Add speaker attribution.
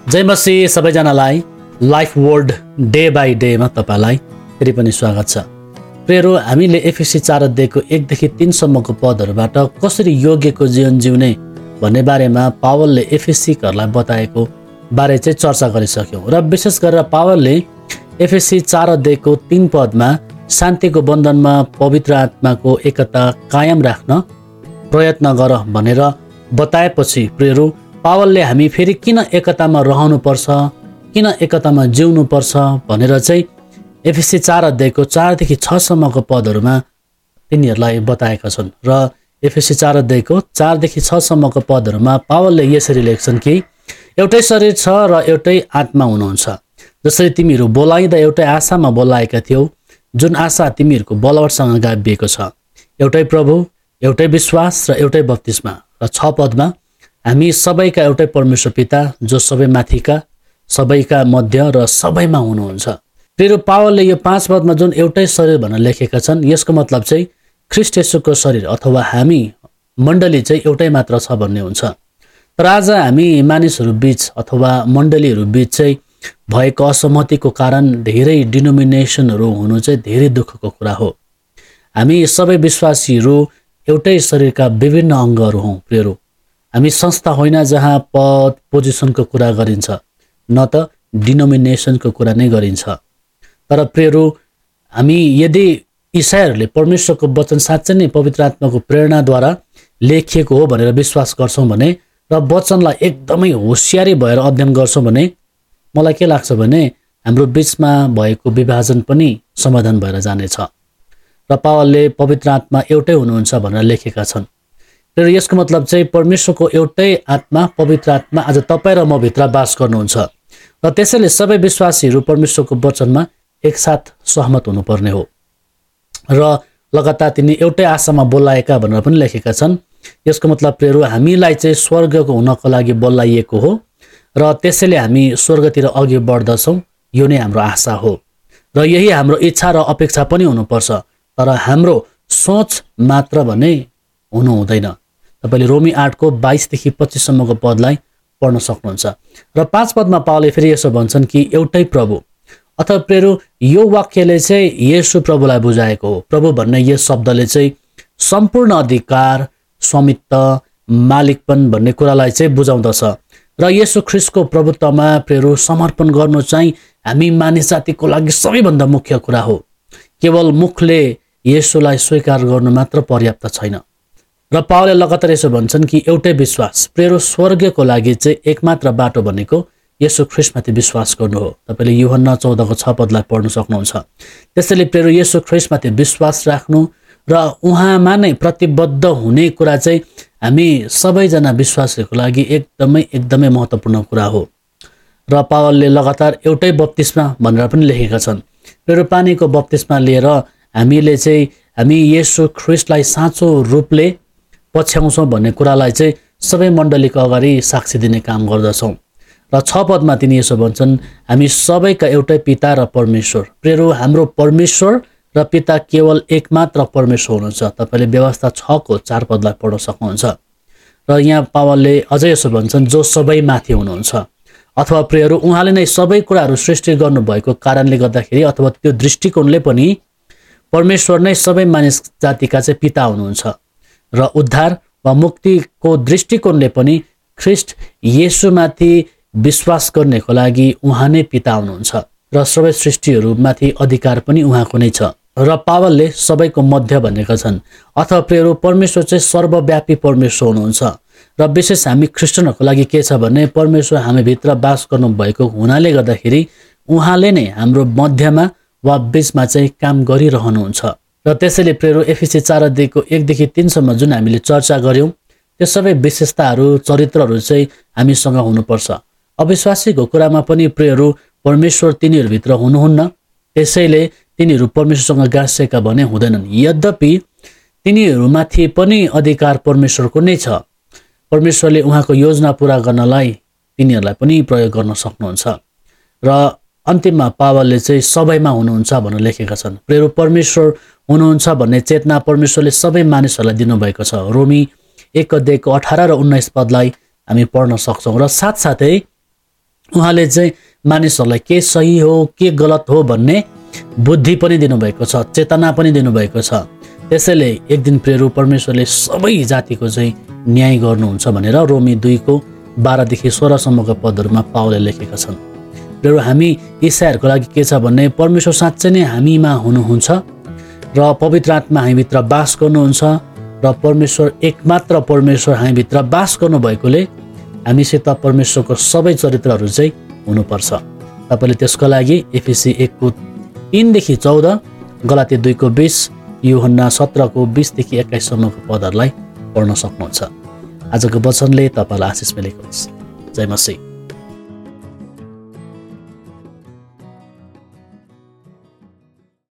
Speaker 1: जय मसीह सबैजनालाई life world day by डेमा तपाईलाई फेरि पनि स्वागत छ। प्रियहरू, हामीले एफएससी 4 अध्यायको 1 देखि 3 सम्मको पदहरूबाट कसरी योग्यको जीवन जिउने भन्ने बारेमा पावलले एफएससीहरूलाई बताएको बारे चाहिँ चर्चा गरिसक्यौँ र विशेष गरेर पावलले एफएससी 4 अध्यायको 3 पदमा शान्तिको बन्धनमा पवित्र आत्माको एकता कायम राख्न प्रयत्न गर भनेर बताएपछि प्रियहरू, पावलले हामी फेरि किन एकतामा रहनुपर्छ, किन एकतामा जिउनुपर्छ भनेर चाहिँ एफएससी 4 अध्यायको 4 देखि 6 सम्मको पदहरूमा तिनीहरूलाई बताएका छन्। र एफएससी 4 अध्यायको 4 देखि 6 सम्मको पदहरूमा पावलले यसरी लेख्छन् कि एउटै शरीर छ र एउटै आत्मा हुनुहुन्छ। जसरी तिमीहरू बोलाइँदा एउटै आशामा बोलाएका थियौ, जुन आशा तिमीहरूको बलवटसँग गाभिएको छ। एउटै प्रभु, एउटै विश्वास र एउटै बप्तिस्मा। र 6 पदमा हामी सबैका एउटै परमेश्वर पिता जो सबै माथिका, सबैका मध्य र सबैमा हुनुहुन्छ। फेरि पावलले यो 5 पदमा जुन एउटै शरीर भनेर लेखेका छन्, यसको मतलब चाहिँ ख्रीष्ट येशूको शरीर अथवा हामी मण्डली चाहिँ एउटै मात्र छ भन्ने हुन्छ। तर आज हामी मानिसहरू बीच अथवा मण्डलीहरू बीच चाहिँ भएको असहमतिको कारण धेरै डिनोमिनेसनहरू हुनु चाहिँ धेरै दुःखको कुरा हो। हामी सबै विश्वासीहरू एउटै शरीरका विभिन्न अङ्गहरू हौँ। प्रियहरू, हामी संस्था होइन जहाँ पद पोजिसनको कुरा गरिन्छ, न त डिनोमिनेसनको कुरा नै गरिन्छ। तर प्रियहरू, हामी यदि ईसाईहरूले परमेश्वरको वचन साँच्चै नै पवित्र आत्माको प्रेरणाद्वारा लेखिएको हो भनेर विश्वास गर्छौँ भने र वचनलाई एकदमै होसियारी भएर अध्ययन गर्छौँ भने मलाई के लाग्छ भने हाम्रो बिचमा भएको विभाजन पनि समाधान भएर जानेछ। र पावलले पवित्र आत्मा एउटै हुनुहुन्छ भनेर लेखेका छन्। र यसको मतलब चाहिँ परमेश्वरको एउटै आत्मा, पवित्र आत्मा आज तपाईँ र म भित्र बास गर्नुहुन्छ। र त्यसैले सबै विश्वासीहरू परमेश्वरको वचनमा एकसाथ सहमत हुनुपर्ने हो। र लगातार तिनी एउटै आशामा बोलाएका भनेर पनि लेखेका छन्। यसको मतलब प्रियहरू, हामीलाई चाहिँ स्वर्गको हुनको लागि बोलाइएको हो र त्यसैले हामी स्वर्गतिर अघि बढ्दछौँ। यो नै हाम्रो आशा हो र यही हाम्रो इच्छा र अपेक्षा पनि हुनुपर्छ। तर हाम्रो सोच मात्र भने हुनु हुँदैन। तपाईँले रोमी 8 को 22 देखि 25 सम्मको पदलाई पढ्न सक्नुहुन्छ। र 5 पदमा पावलले फेरि यसो भन्छन् कि एउटै प्रभु अथवा प्रियहरू, यो वाक्यले चाहिँ येशू प्रभुलाई बुझाएको हो। प्रभु भन्ने यस शब्दले चाहिँ सम्पूर्ण अधिकार, स्वामित्व, मालिकपन भन्ने कुरालाई चाहिँ बुझाउँदछ। र येशू ख्रीष्टको प्रभुत्वमा प्रियहरू समर्पण गर्नु चाहिँ हामी मानिस जातिको लागि सबैभन्दा मुख्य कुरा हो। केवल मुखले येशूलाई स्वीकार गर्नु मात्र पर्याप्त छैन। र पावलले लगातार यसो भन्छन् कि एउटै विश्वास। प्रियहरू, स्वर्गको लागि चाहिँ एकमात्र बाटो भनेको येशू ख्रीष्टमाथि विश्वास गर्नु हो। तपाईँले यूहन्ना 14 को 6 पदलाई पढ्न सक्नुहुन्छ। त्यसैले प्रियहरू, येशू ख्रीष्टमाथि विश्वास राख्नु र उहाँमा नै प्रतिबद्ध हुने कुरा चाहिँ हामी सबैजना विश्वासीहरूको लागि एकदमै महत्त्वपूर्ण कुरा हो। र पावलले लगातार एउटै बप्तिस्मा भनेर पनि लेखेका छन्। प्रियहरू, पानीको बप्तिस्मा लिएर हामी येशू ख्रीष्टलाई साँचो रूपले पछ्याउँछौँ भन्ने कुरालाई चाहिँ सबै मण्डलीको अगाडि साक्षी दिने काम गर्दछौँ। र 6 पदमा तिनी यसो भन्छन्, हामी सबैका एउटै पिता र परमेश्वर। प्रियहरू, हाम्रो परमेश्वर र पिता केवल एकमात्र परमेश्वर हुनुहुन्छ। तपाईँले व्यवस्था 6 को 4 पदलाई पढ्न सक्नुहुन्छ। र यहाँ पावलले अझै यसो भन्छन्, जो सबै माथि हुनुहुन्छ। अथवा प्रियहरू, उहाँले नै सबै कुराहरू सृष्टि गर्नुभएको कारणले गर्दाखेरि अथवा त्यो दृष्टिकोणले पनि परमेश्वर नै सबै मानिस जातिका चाहिँ पिता हुनुहुन्छ। र उद्धार वा मुक्तिको दृष्टिकोणले पनि ख्रीष्ट येशूमाथि विश्वास गर्नेको लागि उहाँ नै पिता हुनुहुन्छ र सबै सृष्टिहरूमाथि अधिकार पनि उहाँको नै छ। र पावलले सबैको मध्य भनेका छन्। अथवा प्रियहरू, परमेश्वर चाहिँ सर्वव्यापी परमेश्वर हुनुहुन्छ। र विशेष हामी क्रिस्चियनहरूको लागि के छ भने परमेश्वर हामीभित्र बास गर्नुभएको हुनाले गर्दाखेरि उहाँले नै हाम्रो मध्यमा वा बीचमा चाहिँ काम गरिरहनुहुन्छ। र त्यसैले प्रियहरू, एफएससी 4 अध्यायको 1 देखि 3 सम्म जुन हामीले चर्चा गऱ्यौँ, त्यो सबै विशेषताहरू, चरित्रहरू चाहिँ हामीसँग हुनुपर्छ। अविश्वासीको कुरामा पनि प्रियहरू, परमेश्वर तिनीहरूभित्र हुनुहुन्न। त्यसैले तिनीहरू परमेश्वरसँग गाँसेका भने हुँदैनन्। यद्यपि तिनीहरूमाथि पनि अधिकार परमेश्वरको नै छ। परमेश्वरले उहाँको योजना पुरा गर्नलाई तिनीहरूलाई पनि प्रयोग गर्न सक्नुहुन्छ। र अन्तिममा पावलले चाहिँ सबैमा हुनुहुन्छ भनेर लेखेका छन्। प्रियहरू, परमेश्वर हुनुहुन्छ भन्ने चेतना परमेश्वरले सबै मानिसहरूलाई दिनुभएको छ। रोमी 1 अध्यायको 18 र 19 पदलाई हामी पढ्न सक्छौँ। र साथसाथै उहाँले चाहिँ मानिसहरूलाई के सही हो के गलत हो भन्ने बुद्धि पनि दिनुभएको छ, चेतना पनि दिनुभएको छ। त्यसैले एक दिन प्रियहरू परमेश्वरले सबै जातिको चाहिँ न्याय गर्नुहुन्छ भनेर रोमी 2:12 - 16 पदहरूमा पावलले लेखेका छन्। प्रियहरू हामी ईसाईहरूको लागि के छ भने परमेश्वर साँच्चै नै हामीमा हुनुहुन्छ र पवित्र आत्मा हामीभित्र बास गर्नुहुन्छ र परमेश्वर एकमात्र परमेश्वर हामीभित्र बास गर्नुभएकोले हामीसित परमेश्वरको सबै चरित्रहरू चाहिँ हुनुपर्छ। तपाईँले त्यसको लागि एफिसी 1:3-14, गलाती 2:20, यूहन्ना 17:20-21 पदहरूलाई पढ्न सक्नुहुन्छ। आजको वचनले तपाईँलाई आशिष मिलेको होस्। जय मसीह।